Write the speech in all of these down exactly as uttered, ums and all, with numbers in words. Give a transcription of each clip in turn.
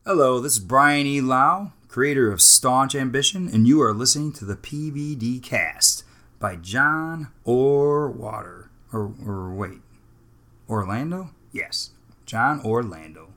Hello, this is Brian E. Lau, creator of Staunch Ambition, and you are listening to the P V D Cast by John Orwater. Or, or wait, Orlando? Yes, John Orlando.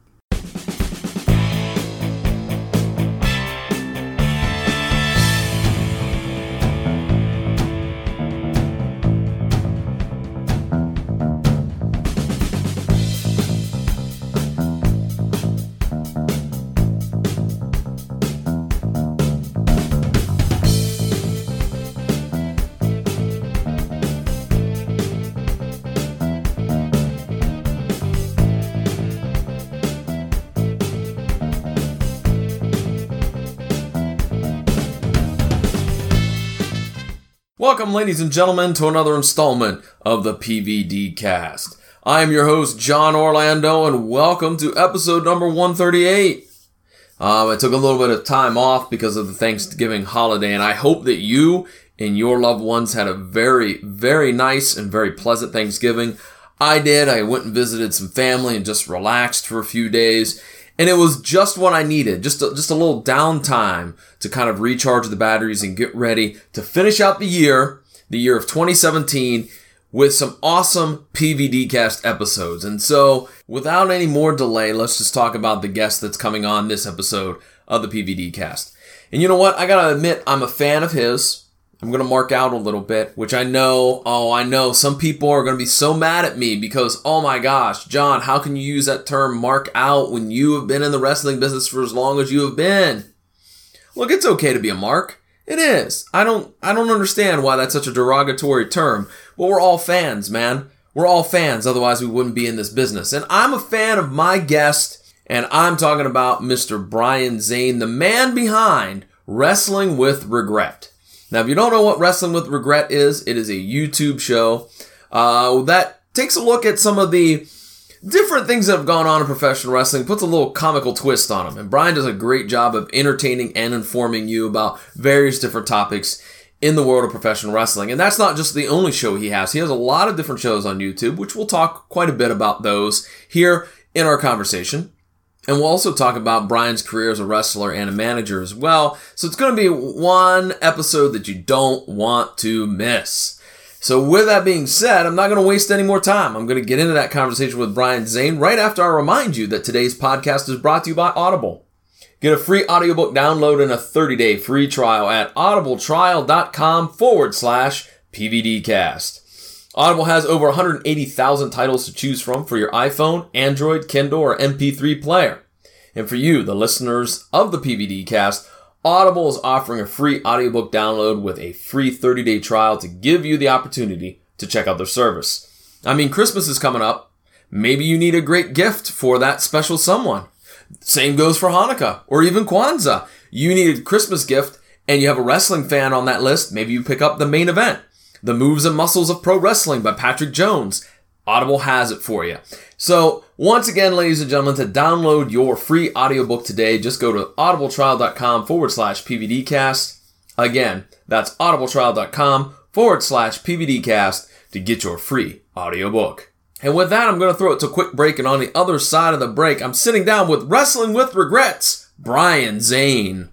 Welcome, ladies and gentlemen, to another installment of the P V D Cast. I am your host, John Orlando, and welcome to episode number one thirty-eight. Um, I took a little bit of time off because of the Thanksgiving holiday, and I hope that you and your loved ones had a very, very nice and very pleasant Thanksgiving. I did. I went and visited some family and just relaxed for a few days. And it was just what I needed, just a, just a little downtime to kind of recharge the batteries and get ready to finish out the year, the year of twenty seventeen, with some awesome P V D Cast episodes. And so, without any more delay, let's just talk about the guest that's coming on this episode of the P V D Cast. And you know what? I gotta admit, I'm a fan of his. I'm going to mark out a little bit, which I know, oh, I know some people are going to be so mad at me because, oh my gosh, John, how can you use that term mark out when you have been in the wrestling business for as long as you have been? Look, it's okay to be a mark. It is. I don't, I don't understand why that's such a derogatory term, but we're all fans, man. We're all fans, otherwise we wouldn't be in this business. And I'm a fan of my guest, and I'm talking about Mister Brian Zane, the man behind Wrestling with Regret. Now, if you don't know what Wrestling with Regret is, it is a YouTube show uh, that takes a look at some of the different things that have gone on in professional wrestling, puts a little comical twist on them. And Brian does a great job of entertaining and informing you about various different topics in the world of professional wrestling. And that's not just the only show he has. He has a lot of different shows on YouTube, which we'll talk quite a bit about those here in our conversation. And we'll also talk about Brian's career as a wrestler and a manager as well. So it's going to be one episode that you don't want to miss. So with that being said, I'm not going to waste any more time. I'm going to get into that conversation with Brian Zane right after I remind you that today's podcast is brought to you by Audible. Get a free audiobook download and a thirty-day free trial at audibletrial.com forward slash PVDcast. Audible has over one hundred eighty thousand titles to choose from for your iPhone, Android, Kindle, or M P three player. And for you, the listeners of the P V D Cast, Audible is offering a free audiobook download with a free thirty-day trial to give you the opportunity to check out their service. I mean, Christmas is coming up. Maybe you need a great gift for that special someone. Same goes for Hanukkah or even Kwanzaa. You need a Christmas gift and you have a wrestling fan on that list. Maybe you pick up The Main Event, The Moves and Muscles of Pro Wrestling by Patrick Jones. Audible has it for you. So, once again, ladies and gentlemen, to download your free audiobook today, just go to audibletrial.com forward slash PVDcast. Again, that's audibletrial.com forward slash PVDcast to get your free audiobook. And with that, I'm going to throw it to a quick break, and on the other side of the break, I'm sitting down with Wrestling with Regrets, Brian Zane.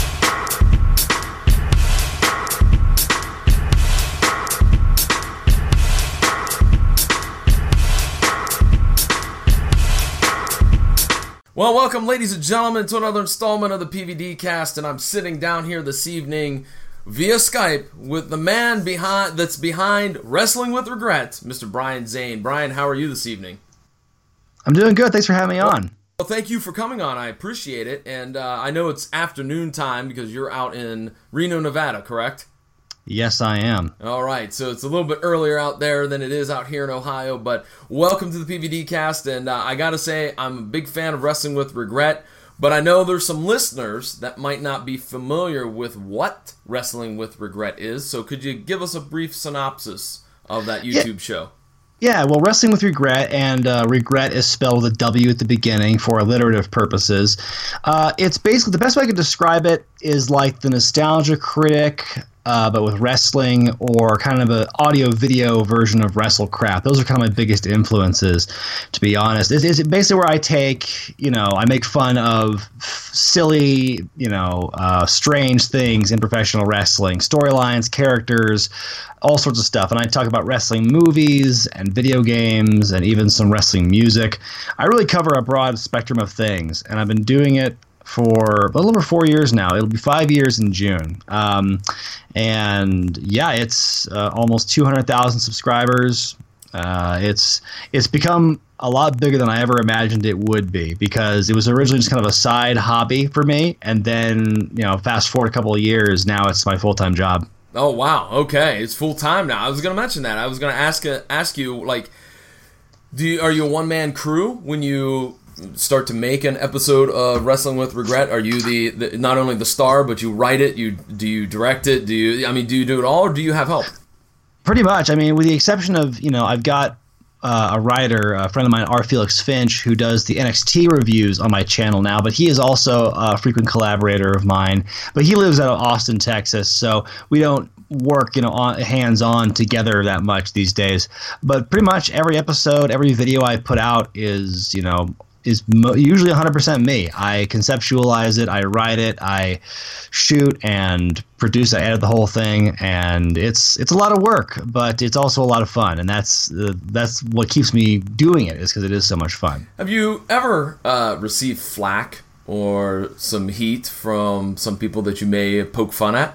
Well, welcome, ladies and gentlemen, to another installment of the P V D Cast, and I'm sitting down here this evening via Skype with the man behind that's behind Wrestling with Regret, Mister Brian Zane. Brian, how are you this evening? I'm doing good. Thanks for having me on. Well, thank you for coming on. I appreciate it, and uh, I know it's afternoon time because you're out in Reno, Nevada, correct? Yes, I am. All right, so it's a little bit earlier out there than it is out here in Ohio, but welcome to the P V D Cast, and uh, I gotta say, I'm a big fan of Wrestling with Regret, but I know there's some listeners that might not be familiar with what Wrestling with Regret is, so could you give us a brief synopsis of that YouTube yeah. show? Yeah, well, Wrestling with Regret, and uh, regret is spelled with a W at the beginning for alliterative purposes. Uh, it's basically, the best way I could describe it is like the Nostalgia Critic uh, but with wrestling or kind of an audio video version of WrestleCraft. Those are kind of my biggest influences, to be honest. It's, it's basically where I take, you know, I make fun of silly, you know, uh, strange things in professional wrestling, storylines, characters, all sorts of stuff. And I talk about wrestling movies and video games and even some wrestling music. I really cover a broad spectrum of things, and I've been doing it for a little over four years now. It'll be five years in June. Um, and yeah, it's uh, almost two hundred thousand subscribers. Uh, it's it's become a lot bigger than I ever imagined it would be, because it was originally just kind of a side hobby for me. And then, you know, fast forward a couple of years, now it's my full-time job. Oh, wow. Okay. It's full-time now. I was going to mention that. I was going to ask uh, ask you, like, do you, are you a one-man crew when you start to make an episode of Wrestling with Regret? Are you the, the not only the star, but you write it? You do you direct it? Do you I mean, do you do it all, or do you have help? Pretty much. I mean, with the exception of, you know, I've got uh, a writer, a friend of mine, R. Felix Finch, who does the N X T reviews on my channel now, but he is also a frequent collaborator of mine. But he lives out of Austin, Texas, so we don't work, you know, on, hands-on together that much these days. But pretty much every episode, every video I put out is, you know, is mo- usually one hundred percent me. I conceptualize it, I write it, I shoot and produce, I edit the whole thing, and it's it's a lot of work, but it's also a lot of fun, and that's uh, that's what keeps me doing it, is because it is so much fun. Have you ever uh, received flack or some heat from some people that you may poke fun at?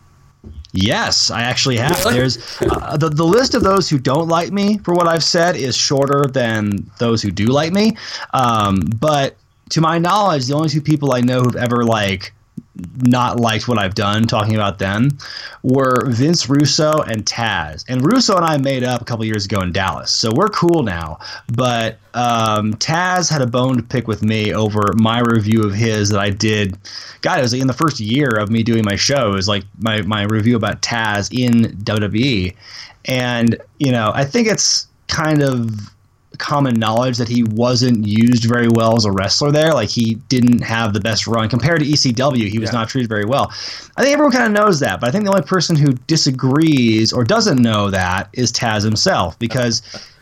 Yes, I actually have. Really? There's uh, the the list of those who don't like me for what I've said is shorter than those who do like me. Um, but to my knowledge, the only two people I know who've ever like not liked what I've done, talking about them, were Vince Russo and Taz. And Russo and I made up a couple years ago in Dallas, so we're cool now. But um, Taz had a bone to pick with me over my review of his that I did. God, it was in the first year of me doing my show. It was like my, my review about Taz in W W E. And, you know, I think it's kind of common knowledge that he wasn't used very well as a wrestler there. Like, he didn't have the best run compared to E C W. He was Yeah. not treated very well. I think everyone kind of knows that, but I think the only person who disagrees or doesn't know that is Taz himself, because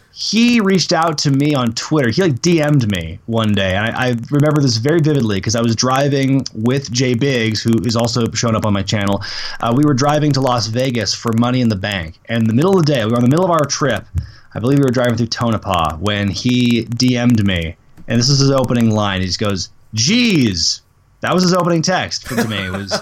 he reached out to me on Twitter. He like D M'd me one day. And I, I remember this very vividly because I was driving with Jay Biggs, who is also shown up on my channel. Uh, we were driving to Las Vegas for Money in the Bank. And in the middle of the day, we were in the middle of our trip. I believe we were driving through Tonopah when he D M'd me. And this is his opening line. He just goes, "Geez." That was his opening text to me. It was,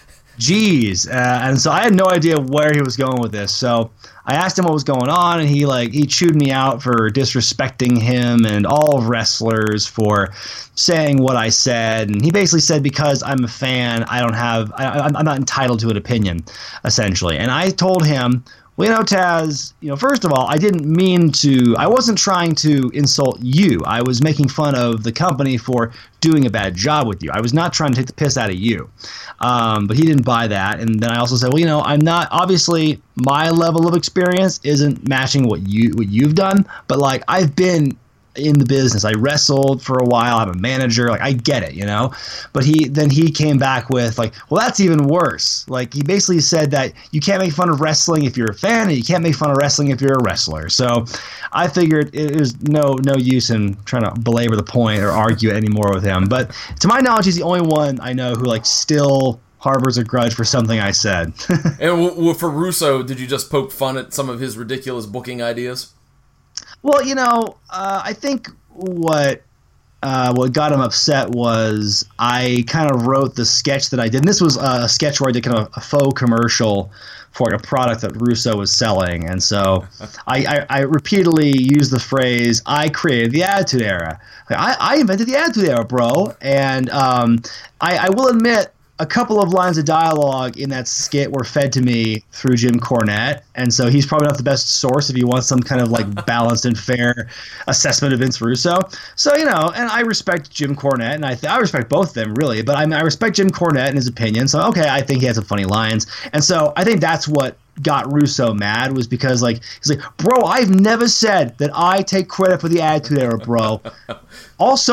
"Geez." Uh, and so I had no idea where he was going with this. So I asked him what was going on, and he like he chewed me out for disrespecting him and all of wrestlers for saying what I said. And he basically said, because I'm a fan, I don't have, I, I'm not entitled to an opinion, essentially. And I told him, well, you know, Taz, you know, first of all, I didn't mean to, I wasn't trying to insult you. I was making fun of the company for doing a bad job with you. I was not trying to take the piss out of you. Um, but he didn't buy that. And then I also said, well, you know, I'm not, obviously my level of experience isn't matching what you, what you've done, but like, I've been in the business. I wrestled for a while. I'm a manager. Like, I get it, you know? But he then he came back with like, well, that's even worse. Like, he basically said that you can't make fun of wrestling if you're a fan, and you can't make fun of wrestling if you're a wrestler. So I figured it was no no use in trying to belabor the point or argue anymore with him. But to my knowledge, he's the only one I know who like still harbors a grudge for something I said. And w- w- for Russo, did you just poke fun at some of his ridiculous booking ideas? Well, you know, uh, I think what uh, what got him upset was I kind of wrote the sketch that I did. And this was a sketch where I did kind of a faux commercial for like a product that Russo was selling. And so I, I, I repeatedly used the phrase, "I created the Attitude Era." Like, I, I invented the Attitude Era, bro. And um, I, I will admit, a couple of lines of dialogue in that skit were fed to me through Jim Cornette, and so he's probably not the best source if you want some kind of like balanced and fair assessment of Vince Russo. So, you know, and I respect Jim Cornette, and I th- I respect both of them really, but I mean, I respect Jim Cornette and his opinion. So okay, I think he has some funny lines, and so I think that's what got Russo mad, was because like he's like, "Bro, I've never said that I take credit for the Attitude Era, bro." Also,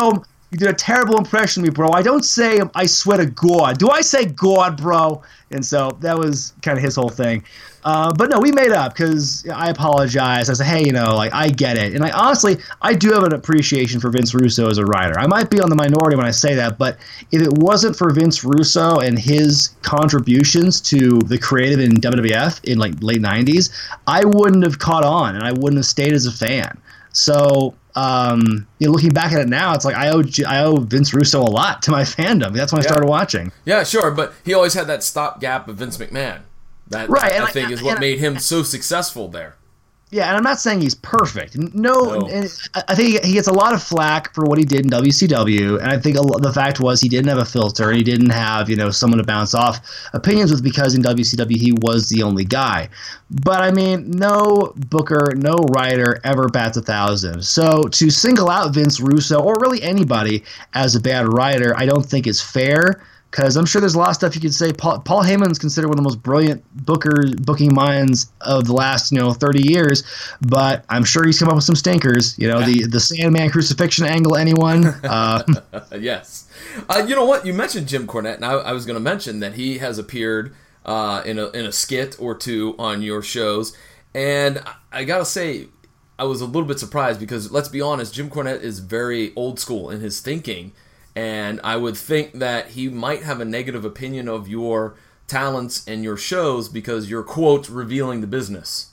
You did a terrible impression of me, bro. I don't say I swear to God. Do I say God, bro? And so that was kind of his whole thing. Uh, but no, we made up because I apologized. I said, hey, you know, like, I get it. And I honestly, I do have an appreciation for Vince Russo as a writer. I might be on the minority when I say that, but if it wasn't for Vince Russo and his contributions to the creative in W W F in like late nineties, I wouldn't have caught on and I wouldn't have stayed as a fan. So, um, you know, looking back at it now, it's like I owe I owe Vince Russo a lot to my fandom. That's when I yeah. started watching. Yeah, sure, but he always had that stopgap of Vince McMahon. That, right, I, I think, is what made him so successful there. Yeah, and I'm not saying he's perfect. No, no. And I think he gets a lot of flack for what he did in W C W, and I think a, the fact was he didn't have a filter, and he didn't have, you know, someone to bounce off opinions with because in W C W he was the only guy. But I mean, no booker, no writer ever bats a thousand. So to single out Vince Russo or really anybody as a bad writer, I don't think is fair. Because I'm sure there's a lot of stuff you could say. Paul, Paul Heyman's considered one of the most brilliant booker booking minds of the last, you know, thirty years. But I'm sure he's come up with some stinkers. You know, yeah. the the Sandman crucifixion angle. Anyone? Uh, yes. Uh, you know what? You mentioned Jim Cornette, and I, I was going to mention that he has appeared uh, in a in a skit or two on your shows, and I, I gotta say, I was a little bit surprised because let's be honest, Jim Cornette is very old school in his thinking. And I would think that he might have a negative opinion of your talents and your shows because you're, quote, revealing the business.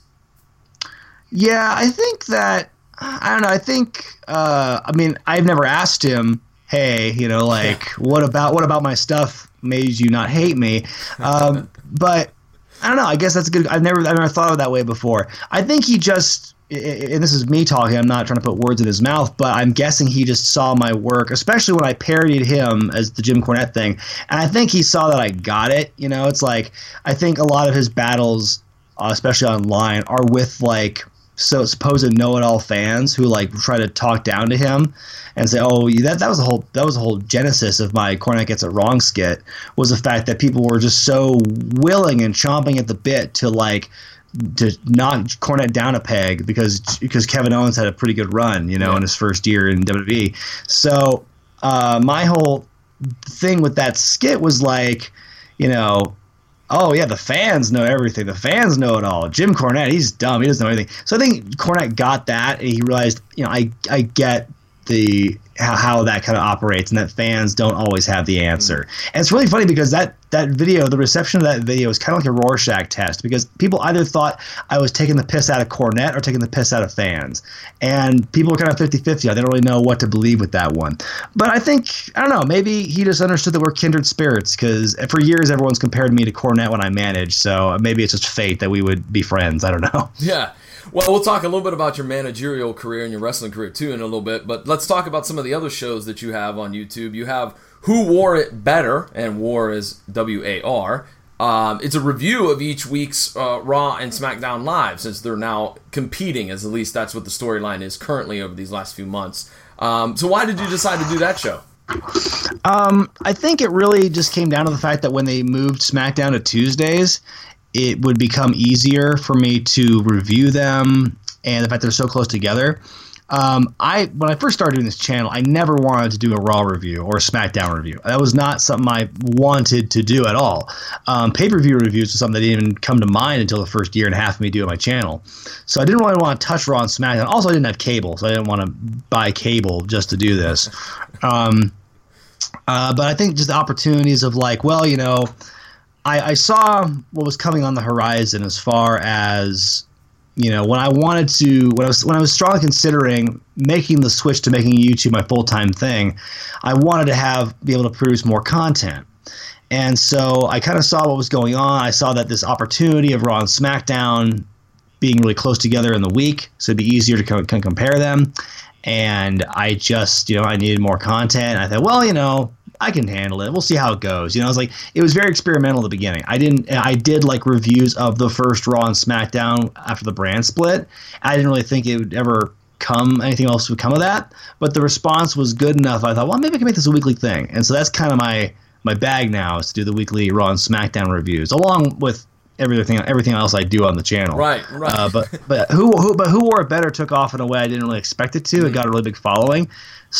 Yeah, I think that, I don't know, I think, uh, I mean, I've never asked him, hey, you know, like, what about what about my stuff made you not hate me? Um, but, I don't know, I guess that's a good, I've never, I've never thought of it that way before. I think he just... and this is me talking, I'm not trying to put words in his mouth, but I'm guessing he just saw my work, especially when I parodied him as the Jim Cornette thing. And I think he saw that I got it. You know, it's like, I think a lot of his battles, uh, especially online, are with like so supposed know-it-all fans who like try to talk down to him and say, oh, that that was a whole that was a whole genesis of my Cornette Gets It Wrong skit, was the fact that people were just so willing and chomping at the bit to like to knock Cornette down a peg because because Kevin Owens had a pretty good run, you know, yeah. in his first year in W W E. So uh, my whole thing with that skit was like, you know, oh yeah, the fans know everything. The fans know it all. Jim Cornette, he's dumb. He doesn't know anything. So I think Cornette got that, and he realized, you know, I I get the how, how that kind of operates, and that fans don't always have the answer. Mm-hmm. And it's really funny because that that video, the reception of that video is kind of like a Rorschach test, because people either thought I was taking the piss out of Cornette or taking the piss out of fans. And people were kind of fifty-fifty. They don't really know what to believe with that one. But I think, I don't know, maybe he just understood that we're kindred spirits, because for years everyone's compared me to Cornette when I managed. So maybe it's just fate that we would be friends. I don't know. Yeah. Well, we'll talk a little bit about your managerial career and your wrestling career, too, in a little bit. But let's talk about some of the other shows that you have on YouTube. You have Who Wore It Better, and War is W A R. Um, it's a review of each week's uh, Raw and SmackDown Live, since they're now competing, as at least that's what the storyline is currently over these last few months. Um, so why did you decide to do that show? Um, I think it really just came down to the fact that when they moved SmackDown to Tuesdays, it would become easier for me to review them, and the fact they're so close together. Um, I when I first started doing this channel, I never wanted to do a Raw review or a SmackDown review. That was not something I wanted to do at all. Um, pay-per-view reviews was something that didn't even come to mind until the first year and a half of me doing my channel. So I didn't really want to touch Raw and SmackDown. Also, I didn't have cable, so I didn't want to buy cable just to do this. Um, uh, but I think just the opportunities of like, well, you know, I, I saw what was coming on the horizon as far as, you know, when I wanted to, when I was when I was strongly considering making the switch to making YouTube my full-time thing, I wanted to have be able to produce more content. And so I kind of saw what was going on. I saw that this opportunity of Raw and SmackDown being really close together in the week, so it'd be easier to co- can compare them. And I just, you know, I needed more content. I thought, well, you know, I can handle it. We'll see how it goes. You know, it was like, it was very experimental at the beginning. I didn't, I did like reviews of the first Raw and SmackDown after the brand split. I didn't really think it would ever come, anything else would come of that. But the response was good enough. I thought, well, maybe I can make this a weekly thing. And so that's kind of my, my bag now, is to do the weekly Raw and SmackDown reviews, along with everything everything else I do on the channel. Right, right. Uh, but but who who but Who Wore It Better took off in a way I didn't really expect it to. Mm-hmm. It got a really big following,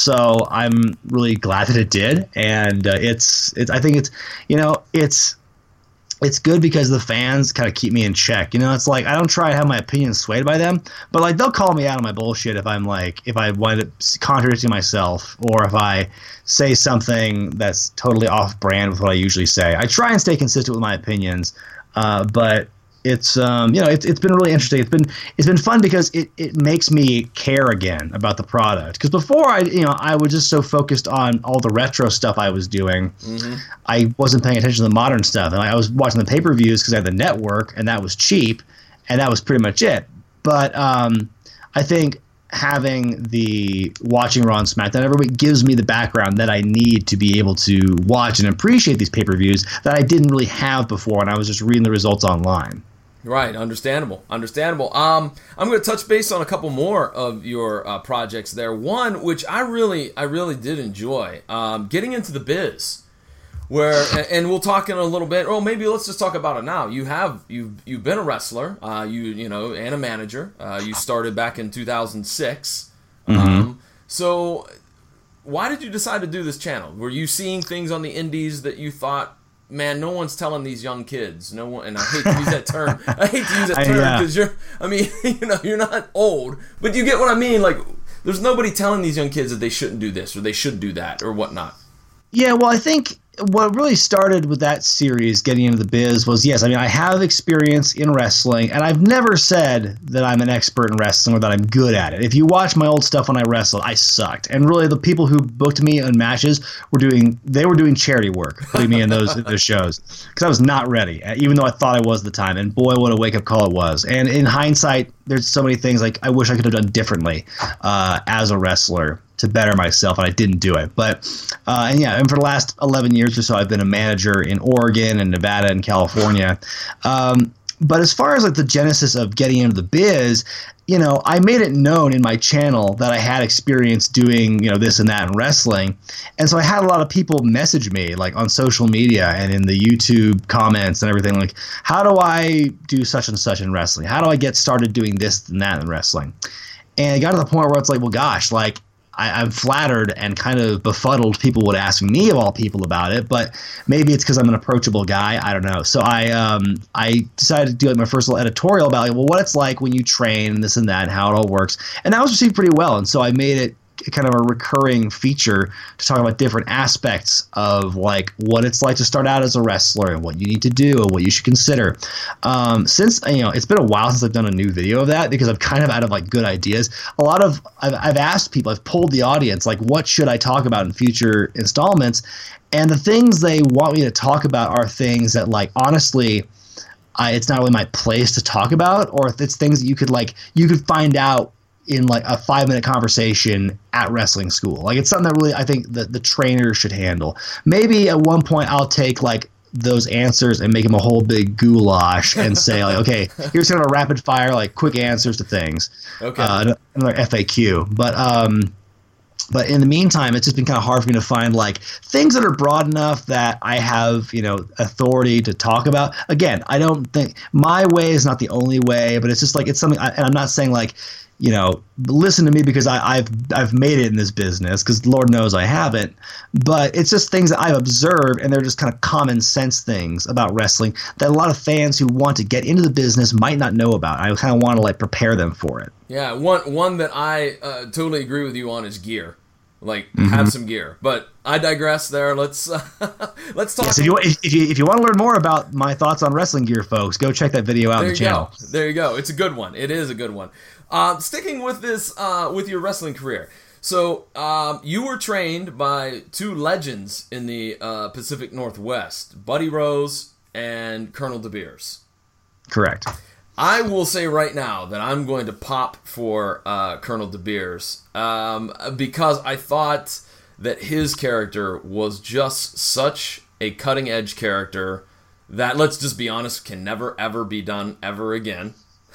so I'm really glad that it did. And uh, it's it's I think it's you know it's. It's good because the fans kind of keep me in check. You know, it's like I don't try to have my opinions swayed by them, but like they'll call me out on my bullshit if I'm like if I wind up contradicting myself or if I say something that's totally off brand with what I usually say. I try and stay consistent with my opinions, uh, but it's um, you know it's it's been really interesting. It's been it's been fun because it, it makes me care again about the product. Because before I you know I was just so focused on all the retro stuff I was doing, mm-hmm. I wasn't paying attention to the modern stuff. And I was watching the pay per views because I had the network and that was cheap, and that was pretty much it. But um, I think having the watching Raw and SmackDown every week gives me the background that I need to be able to watch and appreciate these pay per views that I didn't really have before, and I was just reading the results online. Right, understandable, understandable. Um, I'm going to touch base on a couple more of your uh, projects there. One, which I really, I really did enjoy, um, getting into the biz, where, and we'll talk in a little bit. Oh, maybe let's just talk about it now. You have, you've, you've been a wrestler, uh, you, you know, and a manager. Uh, you started back in two thousand six. Mm-hmm. Um, so, why did you decide to do this channel? Were you seeing things on the indies that you thought, man, no one's telling these young kids. No one, and I hate to use that term. I hate to use that term because you're. I mean, you know, you're not old, but you get what I mean. Like, there's nobody telling these young kids that they shouldn't do this or they should do that or whatnot. Yeah, well, I think what really started with that series, getting into the biz, was yes, I mean, I have experience in wrestling, and I've never said that I'm an expert in wrestling or that I'm good at it. If you watch my old stuff when I wrestled, I sucked. And really, the people who booked me in matches were doing they were doing charity work, putting me in those, those shows, because I was not ready, even though I thought I was at the time. And boy, what a wake-up call it was. And in hindsight, there's so many things like I wish I could have done differently uh, as a wrestler to better myself, and I didn't do it. But uh, and yeah, and for the last eleven years or so, I've been a manager in Oregon and Nevada and California. Um, but as far as like the genesis of getting into the biz, you know, I made it known in my channel that I had experience doing, you know, this and that in wrestling. And so I had a lot of people message me like on social media and in the YouTube comments and everything like, how do I do such and such in wrestling? How do I get started doing this and that in wrestling? And it got to the point where it's like, well, gosh, like, I, I'm flattered and kind of befuddled people would ask me of all people about it, but maybe it's because I'm an approachable guy. I don't know. So I um, I decided to do like my first little editorial about like, well, what it's like when you train and this and that and how it all works. And that was received pretty well. And so I made it kind of a recurring feature to talk about different aspects of like what it's like to start out as a wrestler and what you need to do and what you should consider. Um, since, you know, it's been a while since I've done a new video of that because I'm kind of out of like good ideas. A lot of, I've, I've asked people, I've polled the audience, like what should I talk about in future installments? And the things they want me to talk about are things that like, honestly, I, it's not really my place to talk about, or if it's things that you could like, you could find out in like a five minute conversation at wrestling school. Like it's something that really I think that the trainer should handle. Maybe at one point I'll take like those answers and make them a whole big goulash and say like, okay, here's kind of a rapid fire, like quick answers to things. Okay. Uh, another F A Q. But, um, But in the meantime, it's just been kind of hard for me to find like things that are broad enough that I have, you know, authority to talk about. Again, I don't think my way is not the only way, but it's just like it's something. I, and I'm not saying like, you know, listen to me because I, I've I've made it in this business, because Lord knows I haven't. But it's just things that I've observed, and they're just kind of common sense things about wrestling that a lot of fans who want to get into the business might not know about. I kind of want to like prepare them for it. Yeah, one one that I uh, totally agree with you on is gear. Like, mm-hmm. have some gear. But I digress there. Let's uh, let's talk. Yes, if you if, if you if you want to learn more about my thoughts on wrestling gear, folks, go check that video out on the channel. Go. There you go. It's a good one. It is a good one. Uh, sticking with this, uh, with your wrestling career. So um, you were trained by two legends in the uh, Pacific Northwest, Buddy Rose and Colonel De Beers. Correct. I will say right now that I'm going to pop for uh, Colonel De Beers um, because I thought that his character was just such a cutting-edge character that, let's just be honest, can never, ever be done ever again.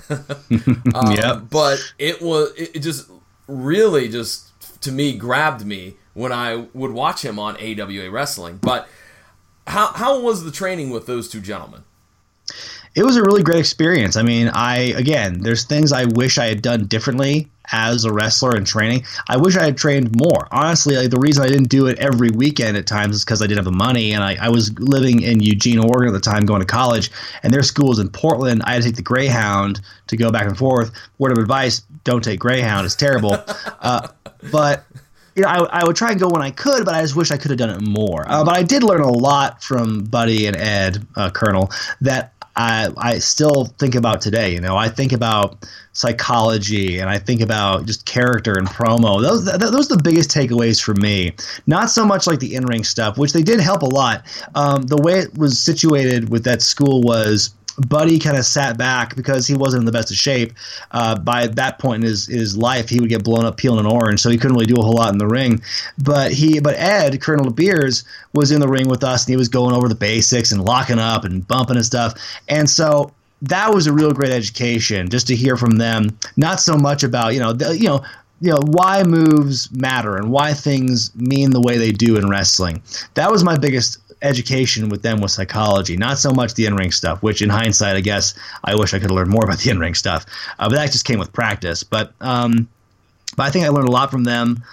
um, yeah. But it was, it just really just, to me, grabbed me when I would watch him on A W A Wrestling. But how how was the training with those two gentlemen? It was a really great experience. I mean, I again, there's things I wish I had done differently as a wrestler in training. I wish I had trained more. Honestly, like, the reason I didn't do it every weekend at times is because I didn't have the money, and I, I was living in Eugene, Oregon at the time, going to college, and their school was in Portland. I had to take the Greyhound to go back and forth. Word of advice, don't take Greyhound. It's terrible. uh, but you know, I, I would try and go when I could, but I just wish I could have done it more. Uh, but I did learn a lot from Buddy and Ed, uh, Colonel, that I, I still think about today. You know, I think about psychology, and I think about just character and promo. Those th- those are the biggest takeaways for me. Not so much like the in-ring stuff, which they did help a lot. Um, the way it was situated with that school was Buddy kind of sat back because he wasn't in the best of shape. Uh, by that point in his, his life, he would get blown up peeling an orange, so he couldn't really do a whole lot in the ring. But he, but Ed, Colonel Beers, was in the ring with us, and he was going over the basics and locking up and bumping and stuff. And so that was a real great education, just to hear from them. Not so much about you know the, you know. You know, why moves matter and why things mean the way they do in wrestling. That was my biggest education with them, with psychology, not so much the in-ring stuff, which in hindsight, I guess I wish I could have learned more about the in-ring stuff. Uh, but that just came with practice. But um, but I think I learned a lot from them.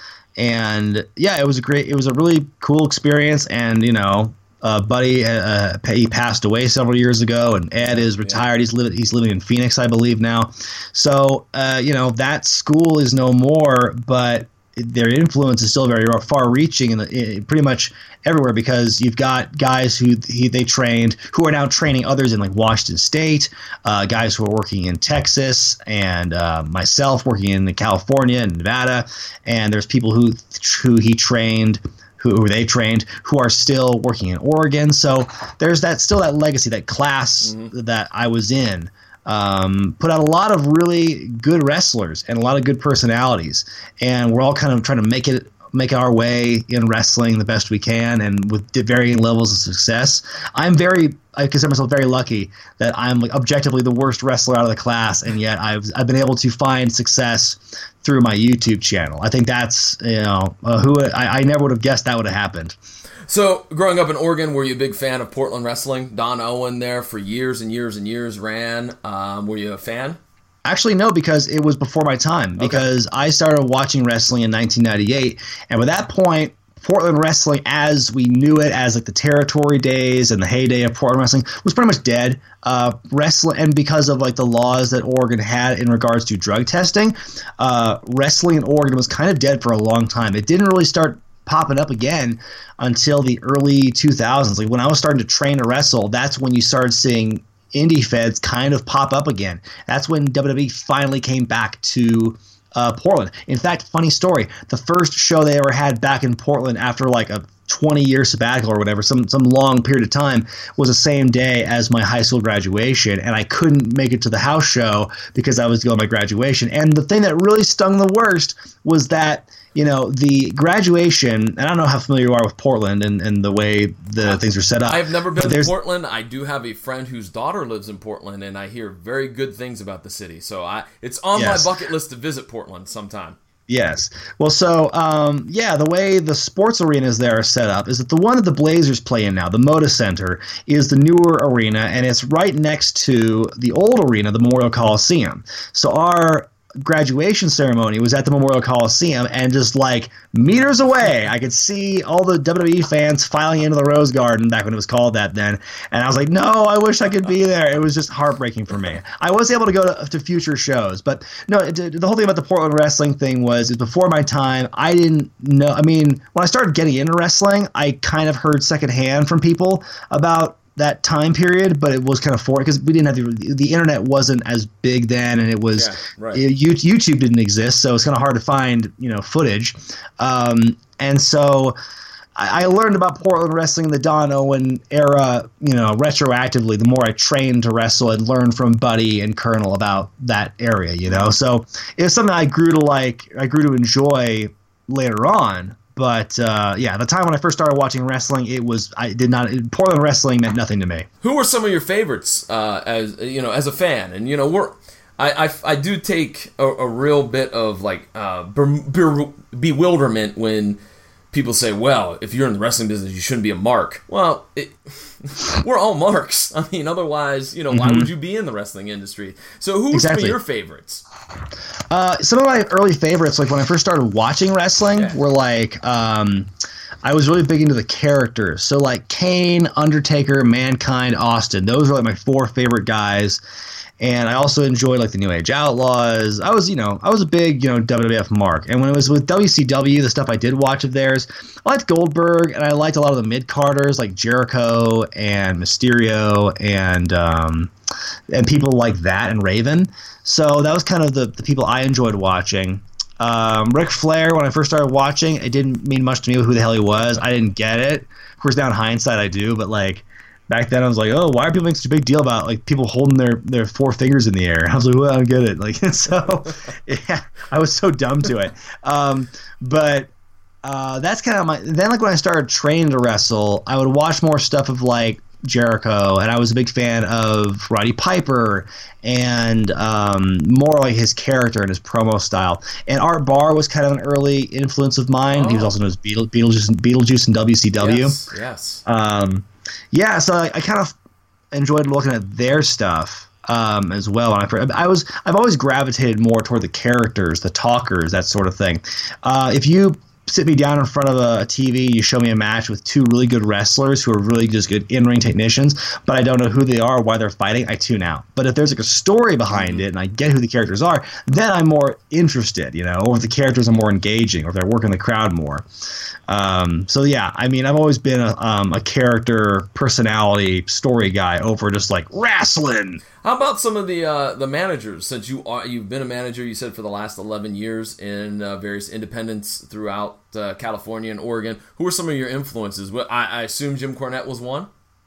And yeah, it was a great, it was a really cool experience. And, you know, Uh, Buddy, uh, he passed away several years ago, and Ed is retired. He's living, he's living in Phoenix, I believe, now. So, uh, you know, that school is no more, but their influence is still very far-reaching in, the, in pretty much everywhere, because you've got guys who he, they trained who are now training others in like Washington State, uh, guys who are working in Texas, and uh, myself working in California and Nevada, and there's people who who he trained. Who, who they trained, who are still working in Oregon. So there's that still that legacy, that class mm-hmm. that I was in. Um, put out a lot of really good wrestlers and a lot of good personalities, and we're all kind of trying to make it make our way in wrestling the best we can, and with varying levels of success. I'm very, I consider myself very lucky that I'm like objectively the worst wrestler out of the class, and yet I've I've been able to find success through my YouTube channel. I think that's, you know, uh, who I, I never would have guessed that would have happened. So, growing up in Oregon, were you a big fan of Portland wrestling? Don Owen there for years and years and years ran. Um, were you a fan? Actually, no, because it was before my time. Okay. Because I started watching wrestling in nineteen ninety-eight, and by that point, Portland wrestling as we knew it, as like the territory days and the heyday of Portland wrestling, was pretty much dead. Uh, wrestling, and because of like the laws that Oregon had in regards to drug testing, uh, wrestling in Oregon was kind of dead for a long time. It didn't really start popping up again until the early two thousands. Like when I was starting to train to wrestle, that's when you started seeing indie feds kind of pop up again. That's when W W E finally came back to uh, Portland. In fact, funny story, the first show they ever had back in Portland after like a twenty-year sabbatical or whatever, some some long period of time, was the same day as my high school graduation, and I couldn't make it to the house show because I was going to my graduation. And the thing that really stung the worst was that, you know, the graduation, and I don't know how familiar you are with Portland and, and the way the things are set up. I've never been to Portland. I do have a friend whose daughter lives in Portland, and I hear very good things about the city. So I, it's on yes. my bucket list to visit Portland sometime. Yes. Well, so, um, yeah, the way the sports arenas there are set up is that the one that the Blazers play in now, the Moda Center, is the newer arena, and it's right next to the old arena, the Memorial Coliseum. So our graduation ceremony was at the Memorial Coliseum, and just like meters away, I could see all the W W E fans filing into the Rose Garden back when it was called that then. And I was like, no, I wish I could be there. It was just heartbreaking for me. I was able to go to, to future shows, but no, it, the whole thing about the Portland wrestling thing was, is before my time. I didn't know. I mean, when I started getting into wrestling, I kind of heard secondhand from people about that time period, but it was kind of foreign because we didn't have the, the internet wasn't as big then, and it was yeah, right. it, YouTube didn't exist, so it's kind of hard to find, you know, footage. Um, and so I, I learned about Portland wrestling in the Don Owen era, you know, retroactively. The more I trained to wrestle and learned from Buddy and Colonel about that area, you know, so it was something I grew to like. I grew to enjoy later on. But uh, yeah, the time when I first started watching wrestling, it was I did not Portland wrestling meant nothing to me. Who were some of your favorites uh, as you know as a fan? And you know we're I I, I do take a, a real bit of like uh, ber, ber, bewilderment when people say, well, if you're in the wrestling business, you shouldn't be a mark. Well, it, we're all marks. I mean, otherwise, you know, mm-hmm. why would you be in the wrestling industry? So who exactly. were some of your favorites? Uh, some of my early favorites, like when I first started watching wrestling, yeah. were like, um, I was really big into the characters. So like Kane, Undertaker, Mankind, Austin. Those were like my four favorite guys. And I also enjoyed like the New Age Outlaws. I was, you know, I was a big, you know, W W F mark. And when it was with W C W, the stuff I did watch of theirs, I liked Goldberg, and I liked a lot of the mid-carders like Jericho and Mysterio and um, and people like that and Raven. So that was kind of the, the people I enjoyed watching. Um, Ric Flair, when I first started watching, it didn't mean much to me who the hell he was. I didn't get it. Of course, now in hindsight, I do, but like, back then, I was like, "Oh, why are people making such a big deal about like people holding their, their four fingers in the air?" I was like, "Well, I don't get it." Like, so yeah, I was so dumb to it. Um, but uh, that's kind of my. Then, like when I started training to wrestle, I would watch more stuff of like Jericho, and I was a big fan of Roddy Piper and um, more like his character and his promo style. And Art Barr was kind of an early influence of mine. Oh. He was also known as Beetle, Beetlejuice, Beetlejuice in W C W. Yes. yes. Um, Yeah, so I, I kind of enjoyed looking at their stuff um, as well. And I, I was, I've always gravitated more toward the characters, the talkers, that sort of thing. Uh, if you sit me down in front of a, a T V, you show me a match with two really good wrestlers who are really just good in-ring technicians, but I don't know who they are or why they're fighting, I tune out. But if there's like a story behind it and I get who the characters are, then I'm more interested, you know, or if the characters are more engaging or if they're working the crowd more. Um, so yeah, I mean, I've always been a, um, a character, personality, story guy over just like wrestling. How about some of the uh, the managers? Since you are you've been a manager, you said for the last eleven years in uh, various independents throughout uh, California and Oregon. Who were some of your influences? What, I, I assume Jim Cornette was one.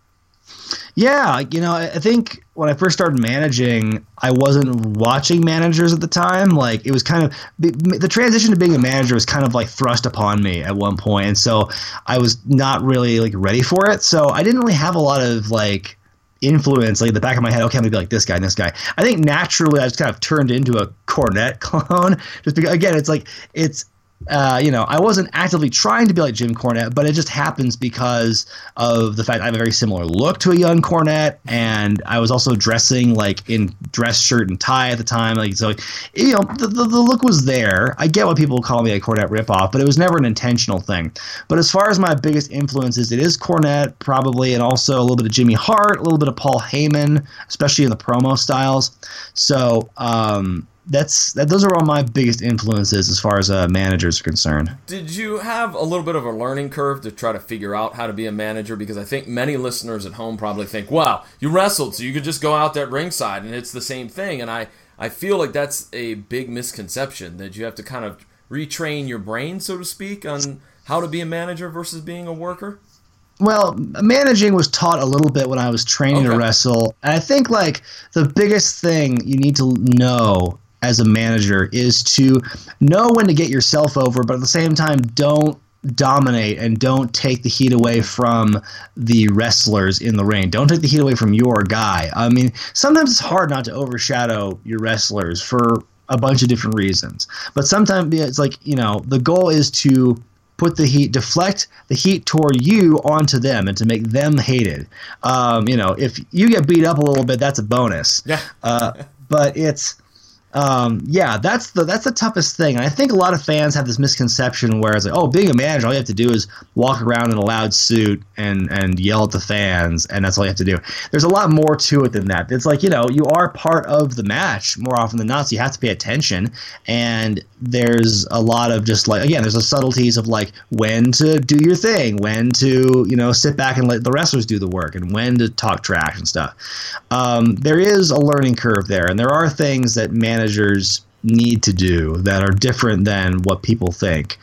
Yeah, you know, I think when I first started managing, I wasn't watching managers at the time. Like, it was kind of the transition to being a manager was kind of like thrust upon me at one point, and so I was not really like ready for it. So I didn't really have a lot of like influence, like in the back of my head. Okay, I'm gonna be like this guy and this guy. I think naturally I just kind of turned into a Cornette clone, just because again, it's like it's. Uh, you know, I wasn't actively trying to be like Jim Cornette, but it just happens because of the fact I have a very similar look to a young Cornette, and I was also dressing like in dress shirt and tie at the time. Like, so, you know, the, the, the look was there. I get why people call me a Cornette ripoff, but it was never an intentional thing. But as far as my biggest influences, it is Cornette probably, and also a little bit of Jimmy Hart, a little bit of Paul Heyman, especially in the promo styles. So, um, That's that. Those are all my biggest influences as far as uh, managers are concerned. Did you have a little bit of a learning curve to try to figure out how to be a manager? Because I think many listeners at home probably think, wow, you wrestled, so you could just go out there at ringside and it's the same thing. And I, I feel like that's a big misconception, that you have to kind of retrain your brain, so to speak, on how to be a manager versus being a worker. Well, managing was taught a little bit when I was training okay. to wrestle. And I think like the biggest thing you need to know as a manager is to know when to get yourself over, but at the same time, don't dominate and don't take the heat away from the wrestlers in the ring. Don't take the heat away from your guy. I mean, sometimes it's hard not to overshadow your wrestlers for a bunch of different reasons. But sometimes it's like, you know, the goal is to put the heat, deflect the heat toward you onto them and to make them hated. Um, you know, if you get beat up a little bit, that's a bonus. Yeah. uh, but it's, Um, yeah, that's the that's the toughest thing. And I think a lot of fans have this misconception where it's like, oh, being a manager, all you have to do is walk around in a loud suit and, and yell at the fans, and that's all you have to do. There's a lot more to it than that. It's like, you know, you are part of the match more often than not, so you have to pay attention. And there's a lot of just like, again, there's the subtleties of like when to do your thing, when to, you know, sit back and let the wrestlers do the work, and when to talk trash and stuff. Um, there is a learning curve there, and there are things that managers managers need to do that are different than what people think.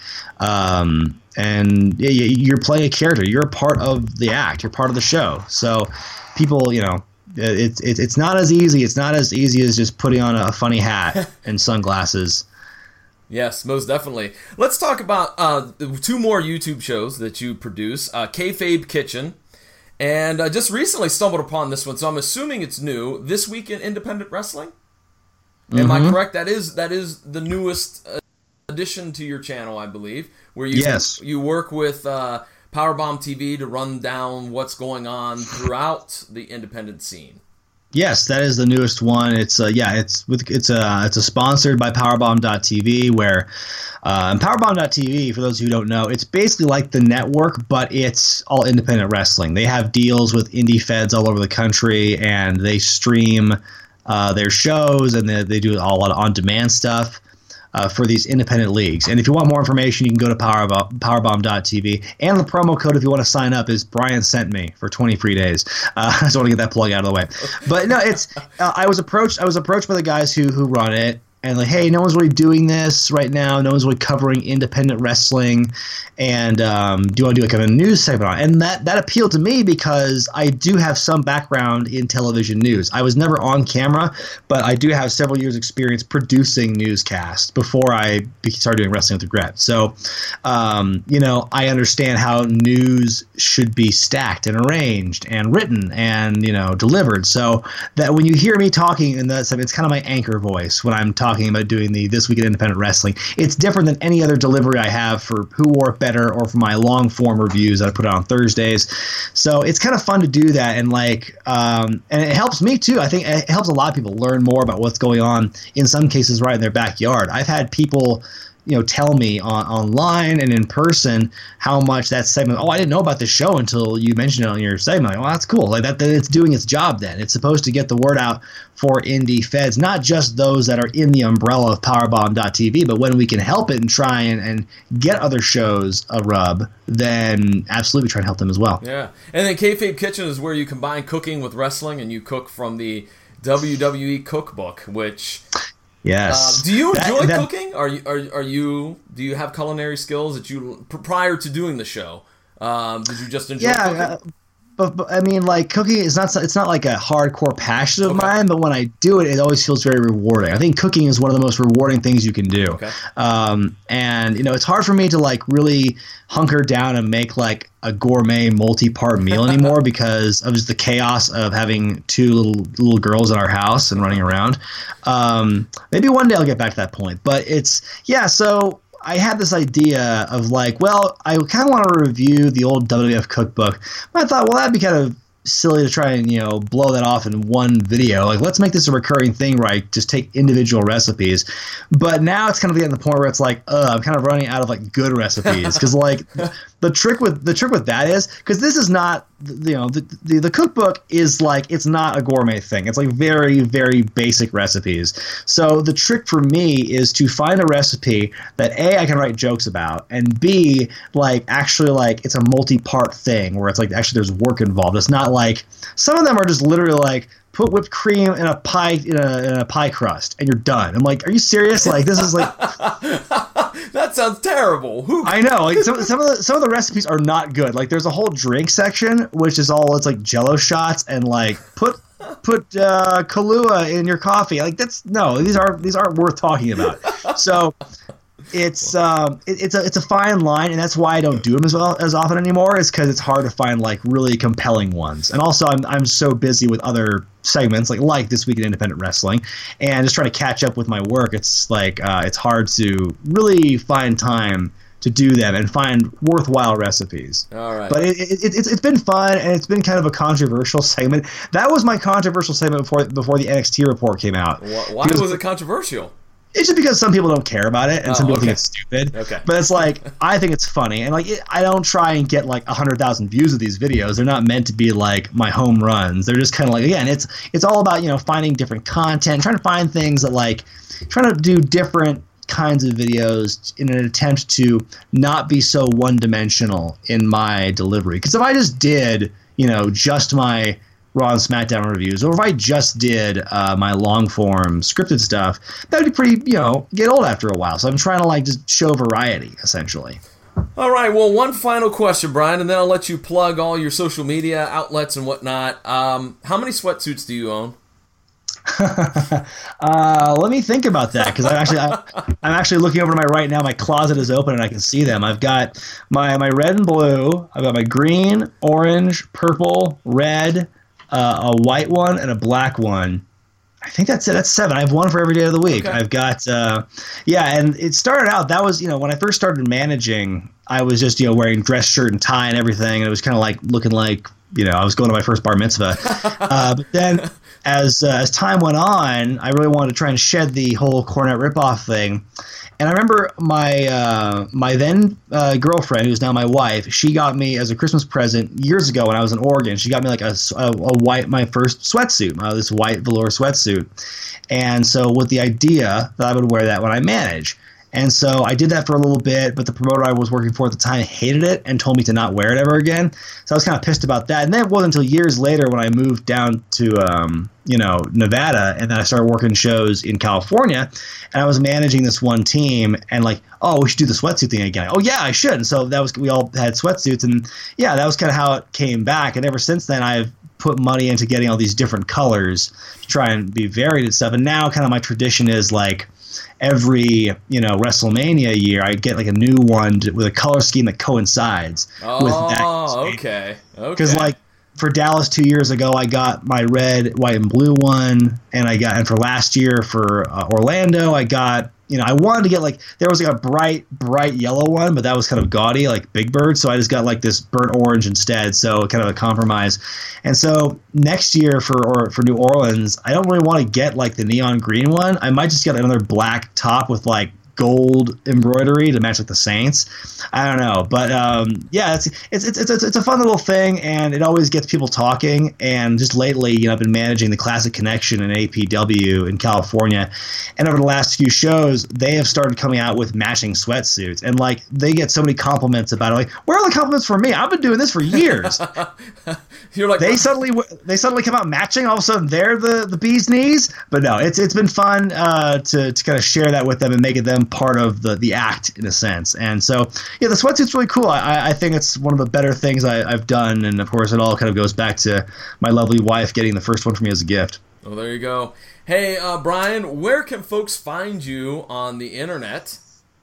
Um, and you're playing a character. You're a part of the act. You're part of the show. So people, you know, it's it's it's not as easy. It's not as easy as just putting on a funny hat and sunglasses. Yes, most definitely. Let's talk about uh, two more YouTube shows that you produce. Uh, Kayfabe Kitchen. And uh, just recently stumbled upon this one, so I'm assuming it's new. This Week in Independent Wrestling? Am mm-hmm. I correct? That is that is the newest uh, addition to your channel, I believe, where you Yes. you work with uh, Powerbomb T V to run down what's going on throughout the independent scene. Yes, that is the newest one. It's uh, yeah, it's with it's a it's a sponsored by Powerbomb dot T V, where uh, and Powerbomb dot T V, for those who don't know, it's basically like the network, but it's all independent wrestling. They have deals with indie feds all over the country, and they stream uh, their shows, and they, they do a lot of on-demand stuff uh, for these independent leagues. And if you want more information, you can go to Powerbomb, Powerbomb dot T V. And the promo code, if you want to sign up, is Brian Sent Me for twenty free days. Uh, I just want to get that plug out of the way. But no, it's uh, I was approached. I was approached by the guys who who run it. And like, hey, no one's really doing this right now. No one's really covering independent wrestling. And um, do you want to do like a news segment on it? And that, that appealed to me because I do have some background in television news. I was never on camera, but I do have several years experience producing newscasts before I started doing Wrestling with Regret. So, um, you know, I understand how news should be stacked and arranged and written and, you know, delivered. So that when you hear me talking in that segment, it's kind of my anchor voice when I'm talking talking about doing the This Week in Independent Wrestling. It's different than any other delivery I have for Who Wore It Better or for my long form reviews that I put out on Thursdays. So it's kind of fun to do that, and like, um, and it helps me too. I think it helps a lot of people learn more about what's going on. In some cases, right in their backyard. I've had people, you know, tell me on online and in person how much that segment. Oh, I didn't know about this show until you mentioned it on your segment. Like, well, that's cool. Like that, that, it's doing its job. Then it's supposed to get the word out for indie feds, not just those that are in the umbrella of Powerbomb dot T V, but when we can help it and try and, and get other shows a rub, then absolutely try and help them as well. Yeah, and then Kayfabe Kitchen is where you combine cooking with wrestling, and you cook from the W W E Cookbook, which. Yes. Uh, do you enjoy that, that, cooking? Are you are are you do you have culinary skills that you prior to doing the show? Um, did you just enjoy yeah, cooking? Uh, but, but I mean, like cooking is not it's not like a hardcore passion of Okay. mine. But when I do it, it always feels very rewarding. I think cooking is one of the most rewarding things you can do. Okay. Um, and you know, it's hard for me to like really hunker down and make like a gourmet multi-part meal anymore because of just the chaos of having two little little girls in our house and running around. Um, maybe one day I'll get back to that point. But it's yeah, so. I had this idea of like, well, I kind of want to review the old W W F cookbook. But I thought, well, that'd be kind of silly to try and, you know, blow that off in one video. Like, let's make this a recurring thing where I just take individual recipes. But now it's kind of getting to the point where it's like, uh, I'm kind of running out of like good recipes because like the trick with the trick with that is because this is not, you know, the, the the cookbook is like it's not a gourmet thing. It's like very very basic recipes. So the trick for me is to find a recipe that A, I can write jokes about, and B, like actually like it's a multi-part thing where it's like actually there's work involved. It's not like some of them are just literally like put whipped cream in a pie in a, in a pie crust and you're done. I'm like, are you serious? Like this is like that sounds terrible. Who? I know. Like some some of the some of the recipes are not good. Like there's a whole drink section which is all it's like Jello shots and like put put uh, Kahlua in your coffee. Like that's no. These are these aren't worth talking about. So. It's um it, it's a it's a fine line, and that's why I don't do them as well as often anymore. Is because it's hard to find like really compelling ones, and also I'm I'm so busy with other segments like like This Week in Independent Wrestling, and just trying to catch up with my work. It's like uh, it's hard to really find time to do them and find worthwhile recipes. All right, but it, it, it, it's it's been fun, and it's been kind of a controversial segment. That was my controversial segment before before the N X T report came out. Why, why because, was it controversial? It's just because some people don't care about it, and Oh, some people okay. think it's stupid. Okay. But it's like, I think it's funny. And like, it, I don't try and get like one hundred thousand views of these videos. They're not meant to be like my home runs. They're just kind of like, again, it's it's all about, you know, finding different content, trying to find things that like, trying to do different kinds of videos in an attempt to not be so one-dimensional in my delivery. Because if I just did, you know, just my Raw and SmackDown reviews, or if I just did uh, my long-form scripted stuff, that would be pretty, you know, get old after a while. So I'm trying to, like, just show variety, essentially. All right, well, one final question, Brian, and then I'll let you plug all your social media outlets and whatnot. Um, how many sweatsuits do you own? uh, let me think about that, because I'm actually I, I'm actually looking over to my right now. My closet is open and I can see them. I've got my my red and blue. I've got my green, orange, purple, red, uh, a white one, and a black one. I think that's it. That's seven. I have one for every day of the week. Okay. I've got, uh, yeah, and it started out, that was, you know, when I first started managing, I was just, you know, wearing dress shirt and tie and everything. And it was kind of like looking like, you know, I was going to my first bar mitzvah. uh, but then as uh, as time went on, I really wanted to try and shed the whole Cornette ripoff thing. And I remember my uh, my then uh, girlfriend, who's now my wife, she got me as a Christmas present years ago when I was in Oregon. She got me like a, a, a white, my first sweatsuit, uh, this white velour sweatsuit. And so with the idea that I would wear that when I manage. And so I did that for a little bit, but the promoter I was working for at the time hated it and told me to not wear it ever again. So I was kind of pissed about that. And then it wasn't until years later when I moved down to, um, you know, Nevada, and then I started working shows in California, and I was managing this one team, and like, oh, we should do the sweatsuit thing again. Oh yeah, I should. And so that was, we all had sweatsuits, and yeah, that was kind of how it came back. And ever since then, I've put money into getting all these different colors to try and be varied and stuff. And now kind of my tradition is like, every, you know, WrestleMania year, I get like a new one to, with a color scheme that coincides oh, with that. Oh, okay. Okay. Because like for Dallas two years ago, I got my red, white, and blue one, and I got, and for last year for uh, Orlando, I got, you know, I wanted to get like, there was like a bright, bright yellow one, but that was kind of gaudy, like Big Bird. So I just got like this burnt orange instead. So kind of a compromise. And so next year for or for New Orleans, I don't really want to get like the neon green one. I might just get another black top with like gold embroidery to match like the Saints. I don't know, but um, yeah, it's it's it's it's it's a fun little thing, and it always gets people talking. And just lately, you know, I've been managing the Classic Connection in A P W in California, and over the last few shows, they have started coming out with matching sweatsuits, and like they get so many compliments about it. Like, where are the compliments for me? I've been doing this for years. You're like, they suddenly they suddenly come out matching. All of a sudden, they're the the bee's knees. But no, it's it's been fun uh, to to kind of share that with them and make it them part of the the act in a sense. And so yeah, the sweatsuit's really cool. I I think it's one of the better things I, I've done, and of course, it all kind of goes back to my lovely wife getting the first one for me as a gift. Oh, there you go. Hey, uh, Brian, where can folks find you on the internet?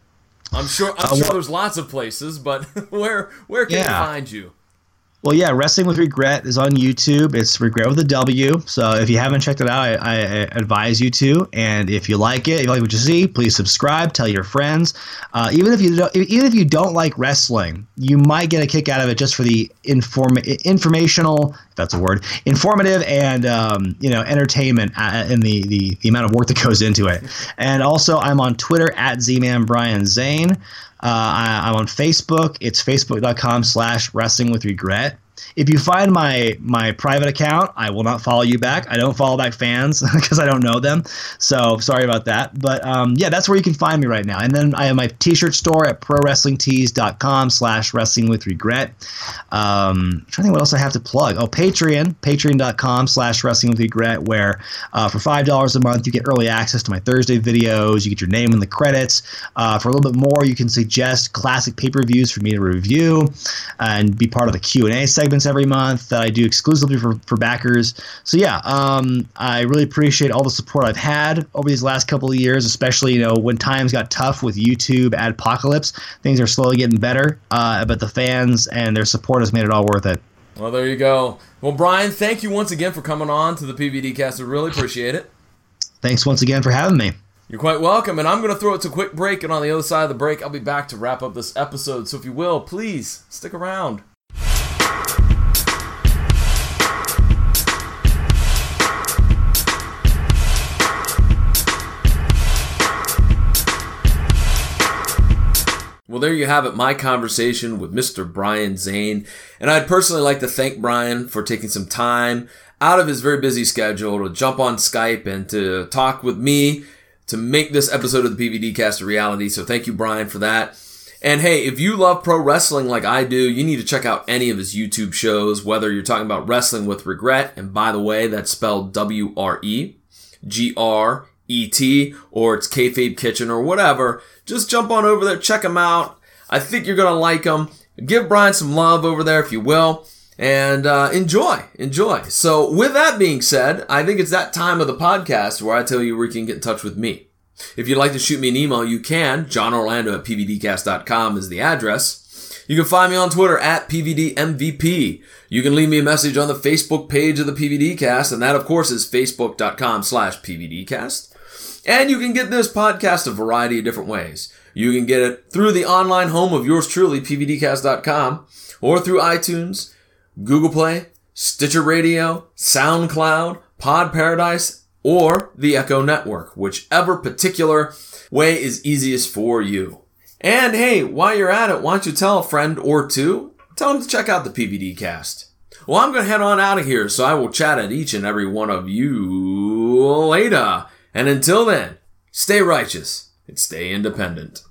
I'm sure I'm uh, sure there's lots of places, but where where can yeah. they find you? Well, yeah, Wrestling with Regret is on YouTube. It's Regret with a W. So if you haven't checked it out, I, I advise you to. And if you like it, if you like what you see, please subscribe. Tell your friends. Uh, even if you don't, even if you don't like wrestling, you might get a kick out of it just for the inform informational, if that's a word, informative and um, you know, entertainment and the, the the amount of work that goes into it. And also, I'm on Twitter at ZManBrianZane. Uh, I, I'm on Facebook. It's facebook.com slash wrestling with regret. If you find my my private account, I will not follow you back. I don't follow back fans because I don't know them. So sorry about that. But um, yeah, that's where you can find me right now. And then I have my t-shirt store at prowrestlingtees.com slash wrestling with regret. Um, I'm trying to think what else I have to plug. Oh, Patreon, patreon.com slash wrestling with regret, where uh, for five dollars a month, you get early access to my Thursday videos. You get your name in the credits. Uh, for a little bit more, you can suggest classic pay-per-views for me to review and be part of the Q and A segments every month that I do exclusively for, for backers. So yeah, um, I really appreciate all the support I've had over these last couple of years, especially, you know, when times got tough with YouTube adpocalypse. Things are slowly getting better, uh, but the fans and their support has made it all worth it. Well, there you go. Well, Brian, thank you once again for coming on to the P V D cast. I really appreciate it. Thanks once again for having me. You're quite welcome, and I'm going to throw it to a quick break, and on the other side of the break, I'll be back to wrap up this episode. So if you will, please stick around. Well, there you have it, my conversation with Mister Brian Zane. And I'd personally like to thank Brian for taking some time out of his very busy schedule to jump on Skype and to talk with me to make this episode of the P V D cast a reality. So thank you, Brian, for that. And hey, if you love pro wrestling like I do, you need to check out any of his YouTube shows, whether you're talking about Wrestling with Regret, and by the way, that's spelled W R E G R E T, or it's Kayfabe Kitchen or whatever. Just jump on over there, check him out. I think you're going to like him. Give Brian some love over there if you will. And uh, enjoy, enjoy. So with that being said, I think it's that time of the podcast where I tell you where you can get in touch with me. If you'd like to shoot me an email, you can. John Orlando at P V D cast dot com is the address. You can find me on Twitter at P V D M V P. You can leave me a message on the Facebook page of the P V D Cast, and that, of course, is facebook.com slash PVDcast. And you can get this podcast a variety of different ways. You can get it through the online home of yours truly, P V D cast dot com, or through iTunes, Google Play, Stitcher Radio, SoundCloud, Pod Paradise, or the Echo Network, whichever particular way is easiest for you. And hey, while you're at it, why don't you tell a friend or two? Tell them to check out the P V D Cast. Well, I'm going to head on out of here, so I will chat at each and every one of you later. And until then, stay righteous and stay independent.